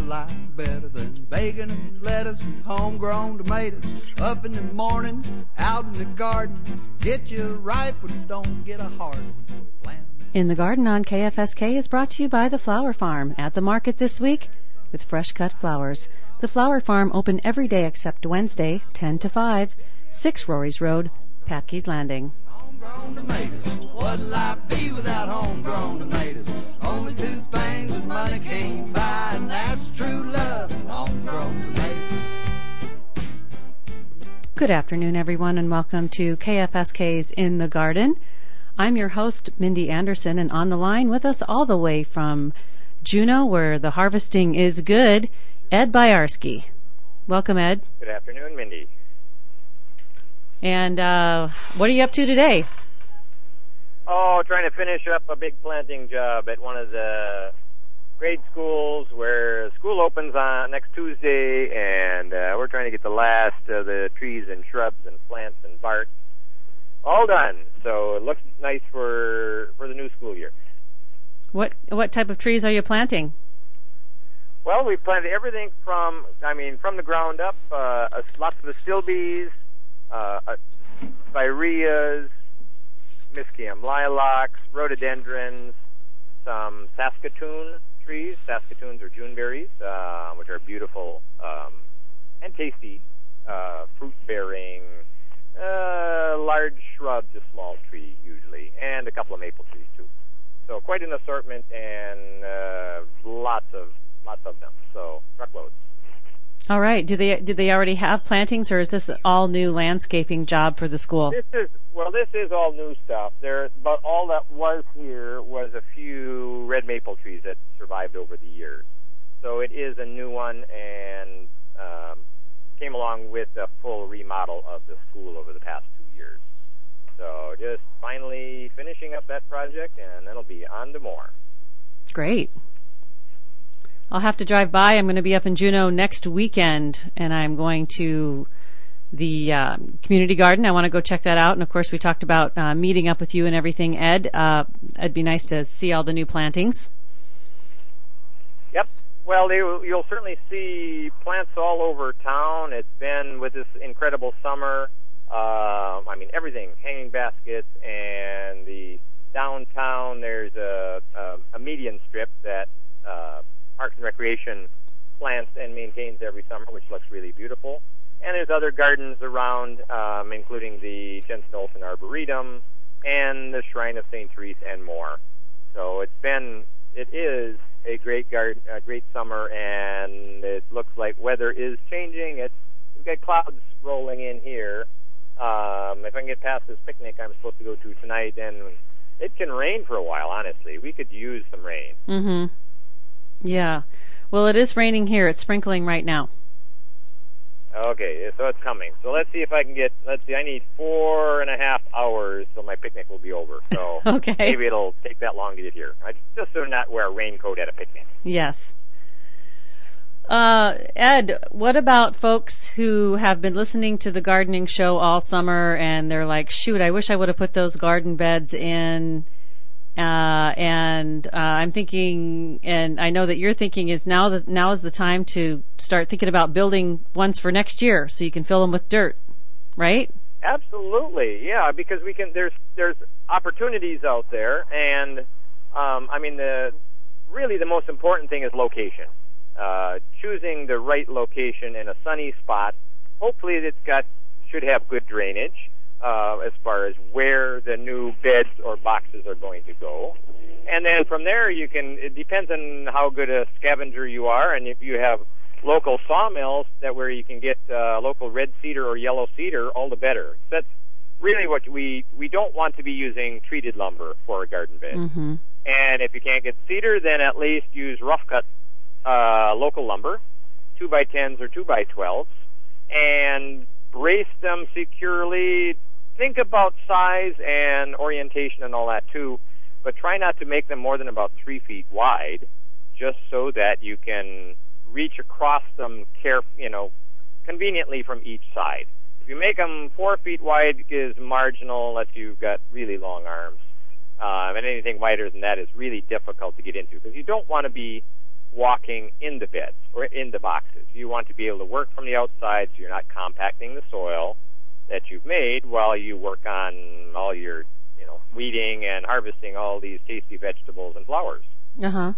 life better than bacon and lettuce and homegrown tomatoes. Up in the morning, out in the garden, get you ripe and don't get a hard one. In the Garden on KFSK is brought to you by the Flower Farm at the market this week with fresh cut flowers. The Flower Farm open every day except Wednesday, 10 to 5, 6 Rory's Road, Papke's Landing. Homegrown tomatoes, what'd life be without homegrown tomatoes? Only two things that money can't buy, and that's true love and homegrown tomatoes. Good afternoon, everyone, and welcome to KFSK's In the Garden. I'm your host, Mindy Anderson, and on the line with us all the way from Juneau, where the harvesting is good, Ed Byarski. Welcome, Ed. Good afternoon, Mindy. And what are you up to today? Oh, trying to finish up a big planting job at one of the grade schools where school opens on next Tuesday, and we're trying to get the last of the trees and shrubs and plants and bark all done. So it looks nice for the new school year. What type of trees are you planting? Well, we've planted everything from the ground up, lots of astilbes, spireas, Mischium lilacs, rhododendrons, some Saskatoon trees. Saskatoons are Juneberries, which are beautiful and tasty, fruit-bearing, large shrubs, a small tree usually, and a couple of maple trees too. So quite an assortment and lots of them. So truckloads. All right. Do they already have plantings, or is this all new landscaping job for the school? This is all new stuff. But all that was here was a few red maple trees that survived over the years. So it is a new one, and came along with a full remodel of the school over the past 2 years. So just finally finishing up that project, and then it'll be on to more. Great. I'll have to drive by. I'm going to be up in Juneau next weekend, and I'm going to the community garden. I want to go check that out. And, of course, we talked about meeting up with you and everything, Ed. It'd be nice to see all the new plantings. Yep. Well, you'll certainly see plants all over town. It's been, with this incredible summer, everything, hanging baskets, and the downtown, there's a median strip that Parks and Recreation plants and maintains every summer, which looks really beautiful. And there's other gardens around, including the Jensen Olson Arboretum and the Shrine of St. Therese and more. So it is a great garden, a great summer, and it looks like weather is changing. We've got clouds rolling in here. If I can get past this picnic I'm supposed to go to tonight, and it can rain for a while, honestly. We could use some rain. Mm-hmm. Yeah. Well, it is raining here. It's sprinkling right now. Okay, so it's coming. So let's see if I can I need 4.5 hours till my picnic will be over. So okay. Maybe it'll take that long to get here. Just so not wear a raincoat at a picnic. Yes. Ed, what about folks who have been listening to the gardening show all summer and they're like, shoot, I wish I would have put those garden beds in, and I'm thinking, and I know that you're thinking is now is the time to start thinking about building ones for next year so you can fill them with dirt, right? Absolutely, yeah, because there's opportunities out there, and the most important thing is location. Choosing the right location in a sunny spot. Hopefully should have good drainage as far as where the new beds or boxes are going to go. And then from there it depends on how good a scavenger you are, and if you have local sawmills where you can get local red cedar or yellow cedar, all the better. That's really what we don't want to be using treated lumber for a garden bed. Mm-hmm. And if you can't get cedar, then at least use rough cut local lumber, 2x10s or 2x12s, and brace them securely. Think about size and orientation and all that too, but try not to make them more than about 3 feet wide, just so that you can reach across them conveniently from each side. If you make them 4 feet wide, is marginal unless you've got really long arms, and anything wider than that is really difficult to get into, because you don't want to be walking in the beds or in the boxes. You want to be able to work from the outside so you're not compacting the soil that you've made while you work on all your, weeding and harvesting all these tasty vegetables and flowers. Uh-huh.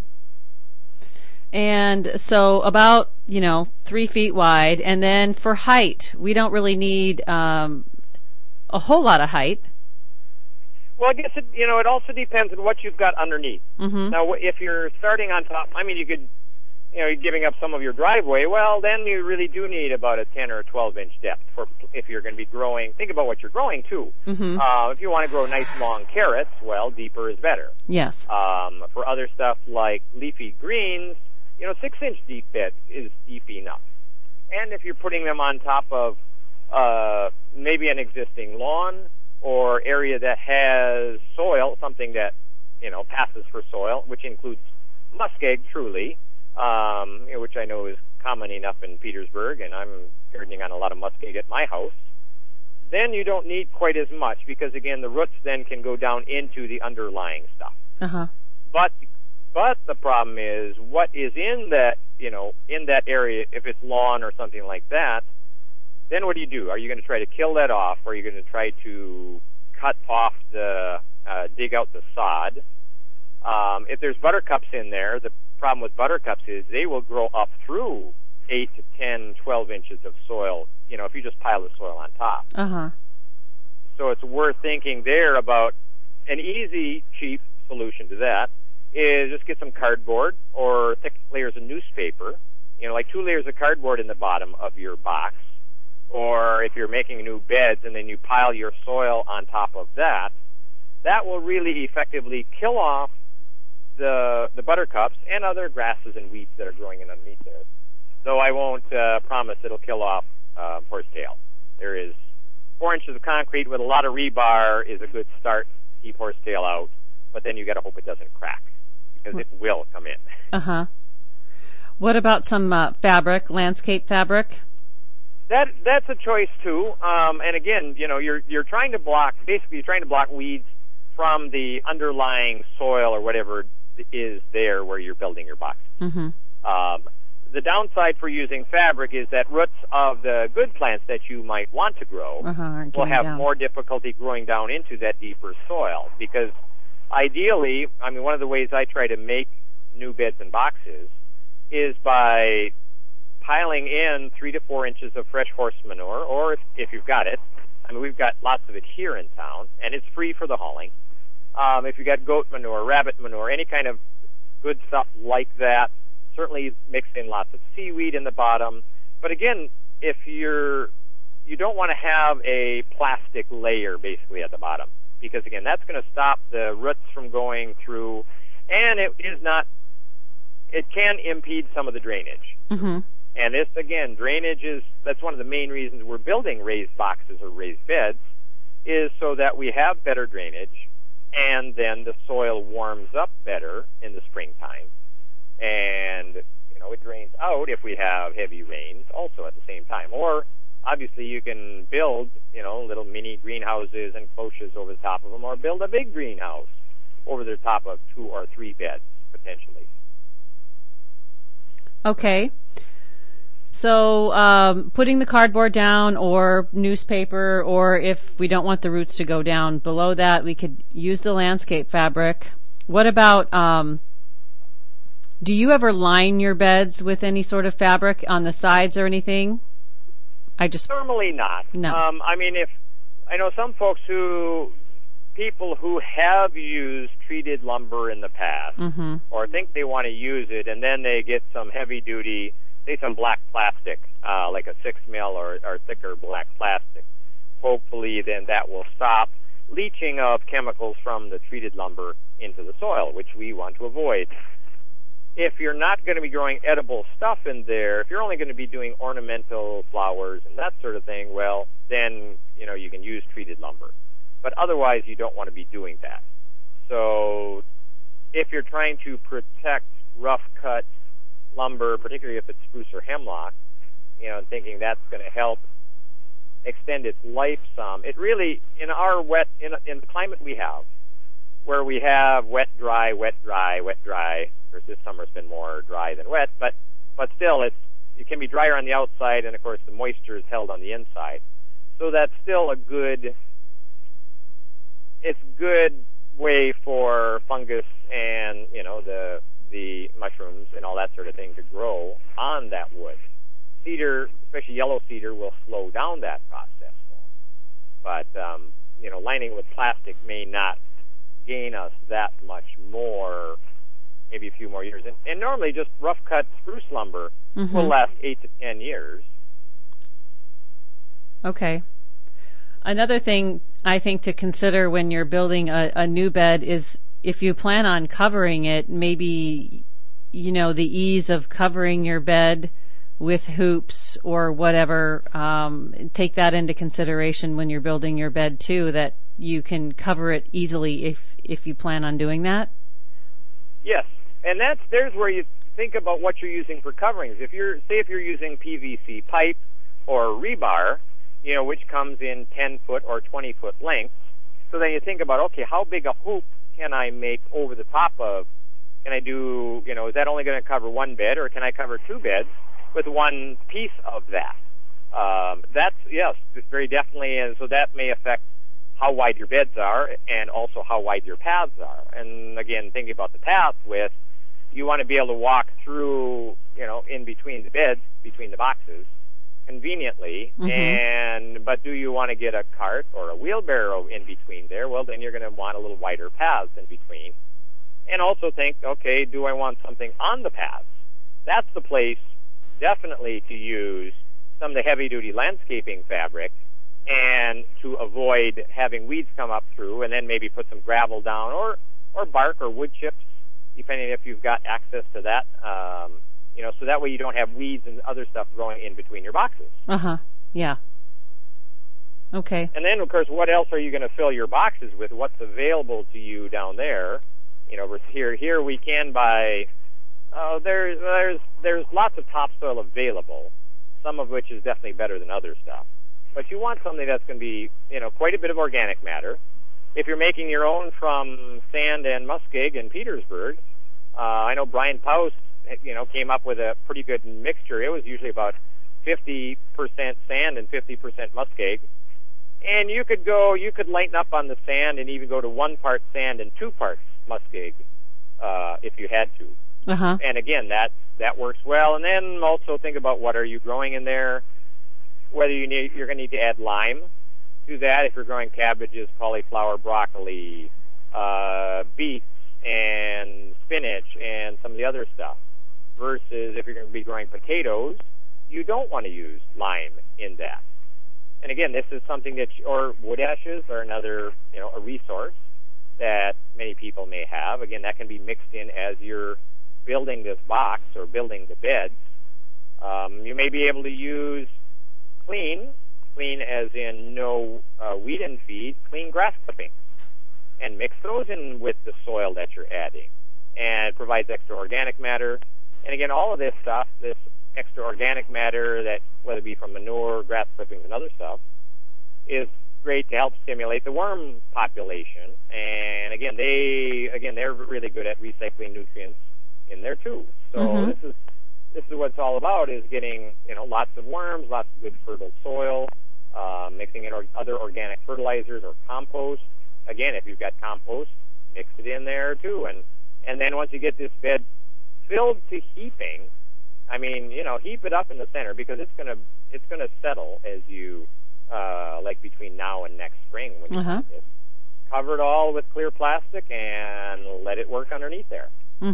And so about, 3 feet wide. And then for height, we don't really need a whole lot of height. Well, I guess it also depends on what you've got underneath. Mm-hmm. Now, if you're starting on top, you could, you're giving up some of your driveway, well, then you really do need about a 10 or a 12-inch depth for if you're going to be growing. Think about what you're growing, too. Mm-hmm. If you want to grow nice, long carrots, well, deeper is better. Yes. For other stuff like leafy greens, 6-inch deep bed is deep enough. And if you're putting them on top of maybe an existing lawn or area that has soil, something that, passes for soil, which includes muskeg, truly, which I know is common enough in Petersburg, and I'm gardening on a lot of muskeg at my house, then you don't need quite as much because, again, the roots then can go down into the underlying stuff. Uh-huh. But the problem is what is in that, in that area, if it's lawn or something like that, then what do? Are you going to try to kill that off, or are you going to try to cut off dig out the sod? If there's buttercups in there, the problem with buttercups is they will grow up through 8 to 10, 12 inches of soil, if you just pile the soil on top. Uh-huh. So it's worth thinking there about an easy, cheap solution to that is just get some cardboard or thick layers of newspaper, like 2 layers of cardboard in the bottom of your box. Or if you're making new beds and then you pile your soil on top of that, that will really effectively kill off the buttercups and other grasses and weeds that are growing in underneath there. Though I won't promise it'll kill off horsetail. There is 4 inches of concrete with a lot of rebar is a good start to keep horsetail out, but then you got to hope it doesn't crack because it will come in. Uh-huh. What about some fabric, landscape fabric? That's a choice too. And again, you're trying to block weeds from the underlying soil or whatever is there where you're building your box. Mm-hmm. The downside for using fabric is that roots of the good plants that you might want to grow will have more difficulty growing down into that deeper soil because ideally, one of the ways I try to make new beds and boxes is by piling in 3 to 4 inches of fresh horse manure, or if you've got it. We've got lots of it here in town, and it's free for the hauling. If you've got goat manure, rabbit manure, any kind of good stuff like that, certainly mix in lots of seaweed in the bottom. But again, if you don't want to have a plastic layer basically at the bottom, because again, that's going to stop the roots from going through, and it can impede some of the drainage. Mm-hmm. And this, again, drainage that's one of the main reasons we're building raised boxes or raised beds, is so that we have better drainage, and then the soil warms up better in the springtime. And, it drains out if we have heavy rains also at the same time. Or, obviously, you can build, little mini greenhouses and cloches over the top of them, or build a big greenhouse over the top of 2 or 3 beds, potentially. Okay. So putting the cardboard down or newspaper, or if we don't want the roots to go down below that, we could use the landscape fabric. What about, do you ever line your beds with any sort of fabric on the sides or anything? Normally not. No. If I know some people who have used treated lumber in the past, mm-hmm. or think they want to use it, and then they get some heavy-duty, say some black plastic, like a 6 mil or thicker black plastic. Hopefully, then that will stop leaching of chemicals from the treated lumber into the soil, which we want to avoid. If you're not going to be growing edible stuff in there, if you're only going to be doing ornamental flowers and that sort of thing, well, then, you can use treated lumber. But otherwise, you don't want to be doing that. So if you're trying to protect rough-cut lumber, particularly if it's spruce or hemlock, and thinking that's going to help extend its life some, it really, in the climate we have, where we have wet, dry, wet, dry, wet, dry, course, this summer's been more dry than wet, but still, it can be drier on the outside, and of course, the moisture is held on the inside. So that's still a good way for fungus and the mushrooms and all that sort of thing to grow on that wood. Cedar, especially yellow cedar, will slow down that process more. But lining with plastic may not gain us that much more, maybe a few more years. And normally, just rough cut spruce lumber will last 8 to 10 years. Okay. Another thing I think to consider when you're building a new bed is if you plan on covering it, maybe, the ease of covering your bed with hoops or whatever, take that into consideration when you're building your bed too, that you can cover it easily if you plan on doing that. Yes, and there's where you think about what you're using for coverings. If you're using PVC pipe or rebar, which comes in 10-foot or 20-foot lengths, so then you think about, okay, how big a hoop can I make over the top of? Can I do, is that only going to cover one bed, or can I cover two beds with one piece of that? It's very definitely, and so that may affect how wide your beds are and also how wide your paths are. And again, thinking about the path you want to be able to walk through, in between the beds, between the boxes, conveniently, but do you want to get a cart or a wheelbarrow in between there? Well, then you're going to want a little wider paths in between. And also think, okay, do I want something on the paths? That's the place definitely to use some of the heavy-duty landscaping fabric and to avoid having weeds come up through, and then maybe put some gravel down or bark or wood chips, depending if you've got access to that, so that way you don't have weeds and other stuff growing in between your boxes. Yeah. Okay. And then, of course, what else are you going to fill your boxes with? What's available to you down there? Here we can buy. There's lots of topsoil available, some of which is definitely better than other stuff. But you want something that's going to be, quite a bit of organic matter. If you're making your own from sand and muskeg in Petersburg, I know Brian Paus, came up with a pretty good mixture. It was usually about 50% sand and 50% muskeg. And you could lighten up on the sand and even go to 1 part sand and 2 parts muskeg, if you had to. And again, that works well. And then also think about what are you growing in there, whether you're going to need to add lime to that if you're growing cabbages, cauliflower, broccoli, beets, and spinach, and some of the other stuff. Versus if you're going to be growing potatoes, you don't want to use lime in that. And again, this is something or wood ashes are another, a resource that many people may have. Again, that can be mixed in as you're building this box or building the beds. You may be able to use clean as in no weed and feed, clean grass clippings, and mix those in with the soil that you're adding. And it provides extra organic matter. And again, all of this stuff, this extra organic matter, that whether it be from manure, grass clippings, and other stuff, is great to help stimulate the worm population. And again, they're really good at recycling nutrients in there too. So this is what it's all about: is getting lots of worms, lots of good fertile soil, mixing in other organic fertilizers or compost. Again, if you've got compost, mix it in there too. And then once you get this bed filled to heaping, heap it up in the center, because it's gonna settle as you between now and next spring when you plant it. Cover it all with clear plastic and let it work underneath there.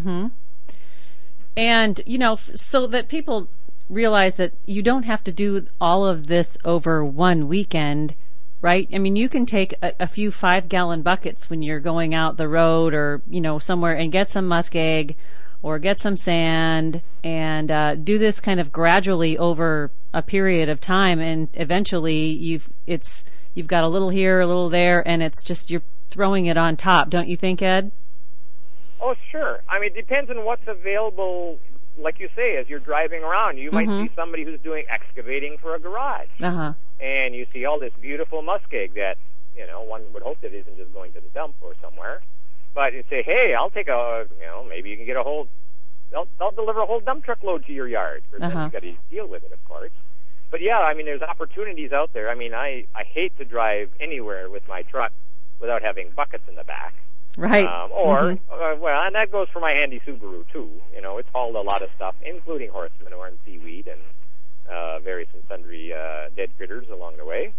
And so that people realize that you don't have to do all of this over one weekend, right? I mean, you can take a few 5-gallon buckets when you're going out the road or somewhere and get some muskeg or get some sand and do this kind of gradually over a period of time, and eventually you've got a little here, a little there, and it's just you're throwing it on top, don't you think, Ed? Oh, sure. I mean, it depends on what's available. Like you say, as you're driving around, you might see somebody who's doing excavating for a garage, and you see all this beautiful muskeg that one would hope that isn't just going to the dump or somewhere. But you say, hey, I'll take maybe you can get a whole they'll deliver a whole dump truck load to your yard. Then you got to deal with it, of course. But yeah, I mean, there's opportunities out there. I mean, I hate to drive anywhere with my truck without having buckets in the back. Right. Well, and that goes for my handy Subaru too. You know, it's hauled a lot of stuff, including horse manure and seaweed and various and sundry dead critters along the way.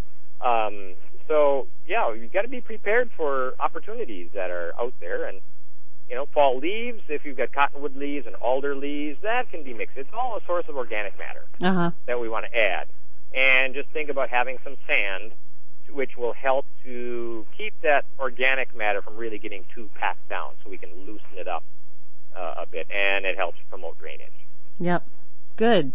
So yeah, you got to be prepared for opportunities that are out there. And you know, fall leaves, if you've got cottonwood leaves and alder leaves, that can be mixed. It's all a source of organic matter that we want to add. And just think about having some sand, which will help to keep that organic matter from really getting too packed down, so we can loosen it up a bit, and it helps promote drainage. Yep. Good.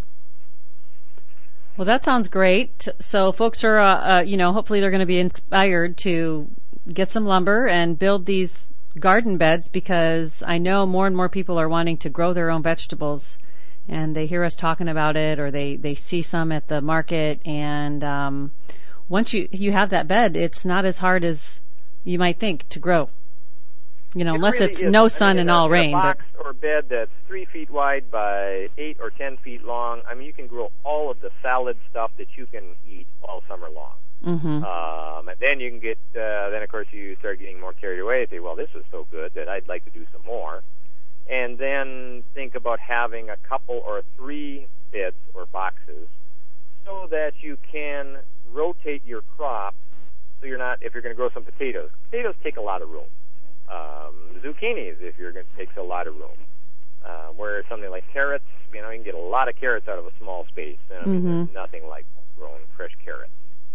Well, that sounds great. So folks are, hopefully they're going to be inspired to get some lumber and build these garden beds, because I know more and more people are wanting to grow their own vegetables, and they hear us talking about it, or they see some at the market, and once you have that bed, it's not as hard as you might think to grow. You know, unless really it's is. no sun and all rain. A box or bed that's 3 feet wide by 8 or 10 feet long, I mean, you can grow all of the salad stuff that you can eat all summer long. And then you can get, then of course you start getting more carried away and say, well, this is so good that I'd like to do some more. And then think about having a couple or 3 beds or boxes so that you can rotate your crops. So you're not, if you're going to grow some potatoes take a lot of room. Zucchinis, if you're going to, takes a lot of room. Whereas something like carrots, you know, you can get a lot of carrots out of a small space. I mean, there's nothing like growing fresh carrots.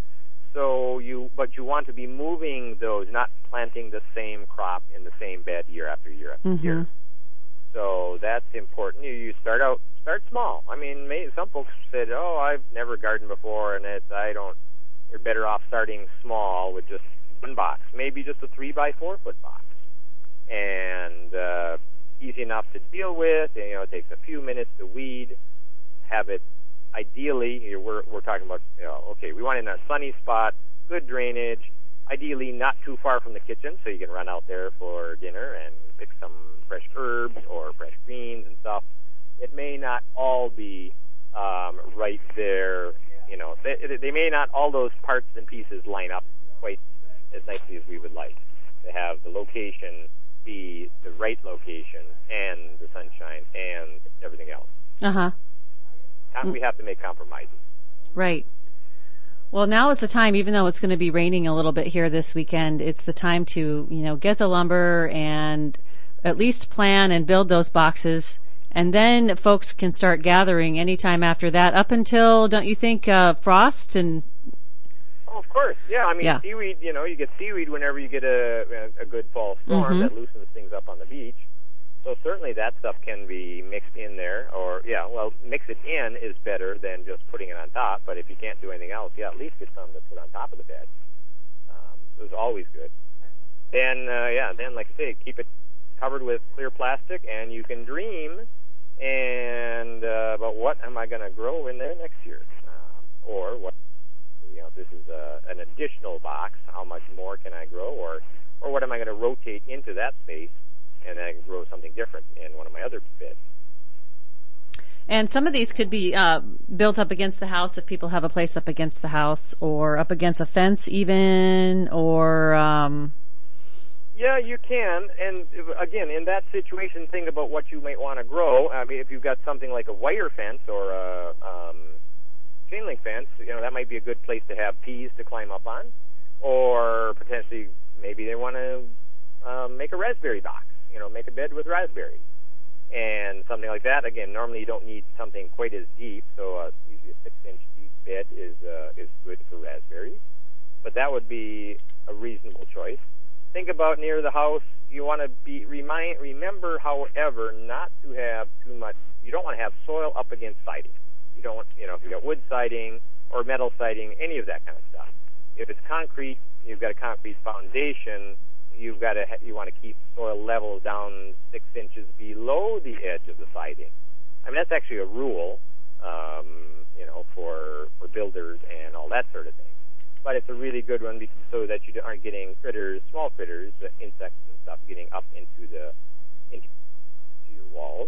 So but you want to be moving those, not planting the same crop in the same bed year after year after year. So that's important. You start small. I mean, some folks said, "Oh, I've never gardened before, and you're better off starting small with just one box, maybe just a 3 by 4 foot box, and easy enough to deal with. And, you know, it takes a few minutes to weed. Have it ideally. We're talking about, you know, okay, we want it in a sunny spot, good drainage. Ideally, not too far from the kitchen, so you can run out there for dinner and pick some fresh herbs or fresh greens and stuff. It may not all be right there. You know, they may not all those parts and pieces line up quite as nicely as we would like, to have the location be the right location and the sunshine and everything else. We have to make compromises. Right. Well, now is the time, even though it's going to be raining a little bit here this weekend, it's the time to, you know, get the lumber and at least plan and build those boxes. And then folks can start gathering anytime after that, up until, don't you think, frost and... Oh, of course. Yeah, I mean, seaweed, you know, you get seaweed whenever you get a good fall storm that loosens things up on the beach. So certainly that stuff can be mixed in there, or, mix it in is better than just putting it on top. But if you can't do anything else, at least get some to put on top of the bed. So it's always good. Then, like I say, keep it covered with clear plastic, and you can dream about what am I going to grow in there next year, or what. You know, if this is an additional box, how much more can I grow, or what am I going to rotate into that space, and then I can grow something different in one of my other beds. And some of these could be built up against the house if people have a place up against the house, or up against a fence even, or... Yeah, you can. And again, in that situation, think about what you might want to grow. I mean, if you've got something like a wire fence or a chain link fence, you know, that might be a good place to have peas to climb up on, or potentially maybe they want to make a raspberry box, you know, make a bed with raspberries and something like that. Again, normally you don't need something quite as deep, so usually a 6-inch deep bed is good for raspberries, but that would be a reasonable choice. Think about near the house. You want to remember, however, not to have too much. You don't want to have soil up against siding. You don't want, you know, if you've got wood siding or metal siding, any of that kind of stuff. If it's concrete, you've got a concrete foundation. You want to keep soil level down 6 inches below the edge of the siding. I mean, that's actually a rule, you know, for builders and all that sort of thing. But it's a really good one so that you aren't getting critters, small critters, insects and stuff, getting up into your walls.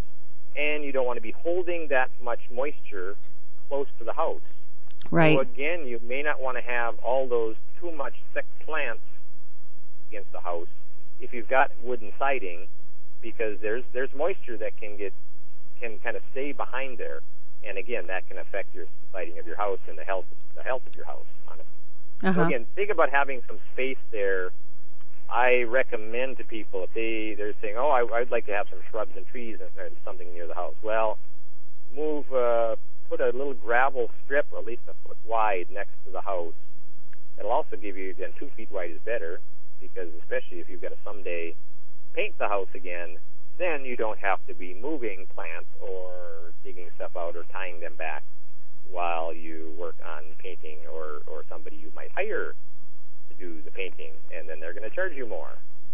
and you don't want to be holding that much moisture close to the house. Right. So again, you may not want to have all those too much thick plants against the house if you've got wooden siding, because there's moisture that can kind of stay behind there, and again, that can affect your siding of your house and the health of your house on it. So again, think about having some space there. I recommend to people, if they're saying, oh, I'd like to have some shrubs and trees and something near the house. Well, put a little gravel strip, or at least a foot wide, next to the house. It'll also give you, then 2 feet wide is better, because especially if you've got to someday paint the house again, then you don't have to be moving plants or digging stuff out or tying them back while you work on painting, or somebody you might hire to do the painting, and then they're going to charge you more.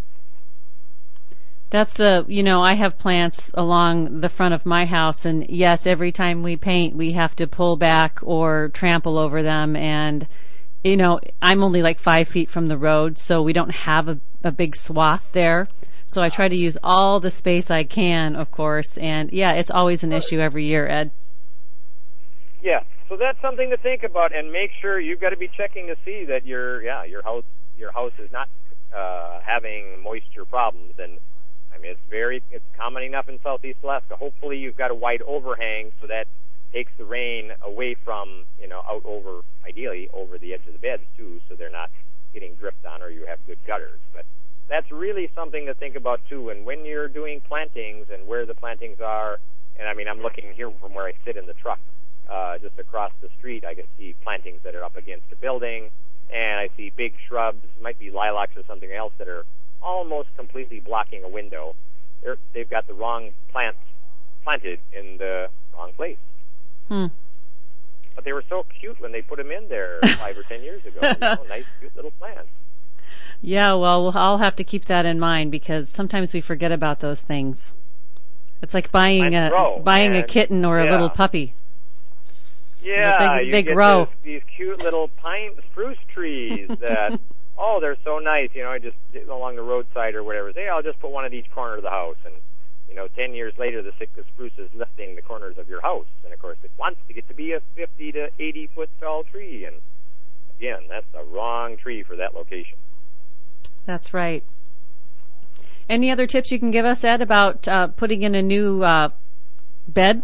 That's I have plants along the front of my house, and yes, every time we paint, we have to pull back or trample over them, and, I'm only like 5 feet from the road, so we don't have a big swath there. So I try to use all the space I can, of course, and yeah, it's always an issue every year, Ed. Yeah, so that's something to think about, and make sure you've got to be checking to see that your house is not having moisture problems. And I mean, it's common enough in Southeast Alaska. Hopefully, you've got a wide overhang, so that takes the rain away from ideally over the edge of the beds too, so they're not getting dripped on, or you have good gutters. But that's really something to think about too. And when you're doing plantings and where the plantings are, and I mean, I'm looking here from where I sit in the truck. Just across the street, I can see plantings that are up against a building, and I see big shrubs, might be lilacs or something else, that are almost completely blocking a window. They've got the wrong plants planted in the wrong place. But they were so cute when they put them in there 5 or 10 years ago. Nice, cute little plants. Yeah, well, I'll have to keep that in mind, because sometimes we forget about those things. It's like buying a kitten or a little puppy. Yeah, they grow. These cute little pine spruce trees that, they're so nice. I just along the roadside or whatever. I'll just put one at each corner of the house, and 10 years later, the spruce is lifting the corners of your house, and of course, it wants to get to be a 50 to 80 foot tall tree, and again, that's the wrong tree for that location. That's right. Any other tips you can give us, Ed, about putting in a new bed?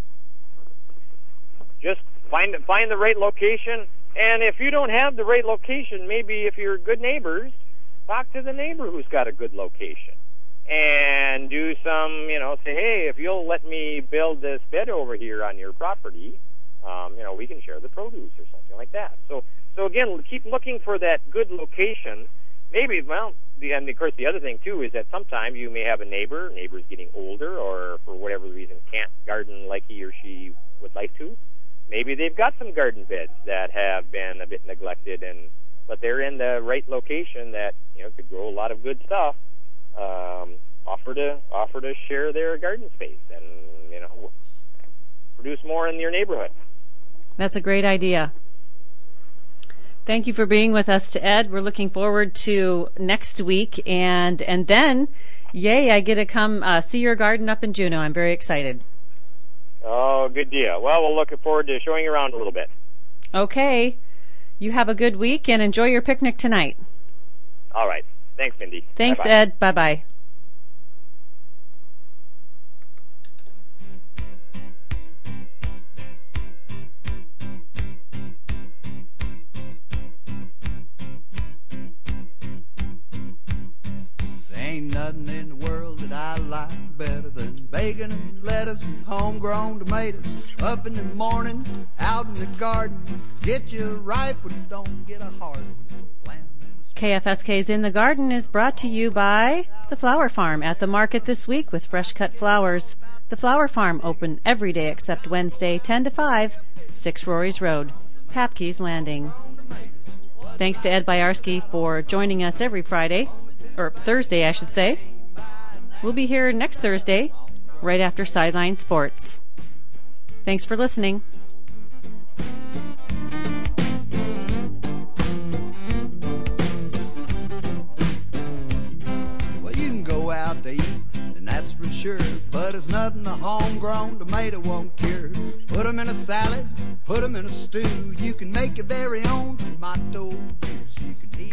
Just find the right location, and if you don't have the right location, maybe if you're good neighbors, talk to the neighbor who's got a good location, and do some, say, hey, if you'll let me build this bed over here on your property, we can share the produce or something like that. So again, keep looking for that good location. Maybe, and of course the other thing too is that sometimes you may have a neighbor's getting older, or for whatever reason can't garden like he or she would like to. Maybe they've got some garden beds that have been a bit neglected, but they're in the right location that could grow a lot of good stuff. Offer to share their garden space and produce more in your neighborhood. That's a great idea. Thank you for being with us, Ed. We're looking forward to next week, and then, yay! I get to come see your garden up in Juneau. I'm very excited. Oh, good deal. Well, we'll look forward to showing you around a little bit. Okay. You have a good week and enjoy your picnic tonight. All right. Thanks, Mindy. Thanks, Bye-bye. Ed. Bye-bye. Ain't nothing in the world that I like better than bacon and lettuce and homegrown tomatoes. Up in the morning, out in the garden, get you right when you don't get a heart. KFSK's In the Garden is brought to you by The Flower Farm at the market this week with fresh cut flowers. The Flower Farm open every day except Wednesday, 10 to 5, 6 Rory's Road, Papke's Landing. Thanks to Ed Byarski for joining us every Friday. Or Thursday, I should say. We'll be here next Thursday, right after Sideline Sports. Thanks for listening. Well, you can go out to eat, and that's for sure, but but there's nothing a homegrown tomato won't cure. Put 'em in a salad, put 'em in a stew. You can make your very own tomato juice.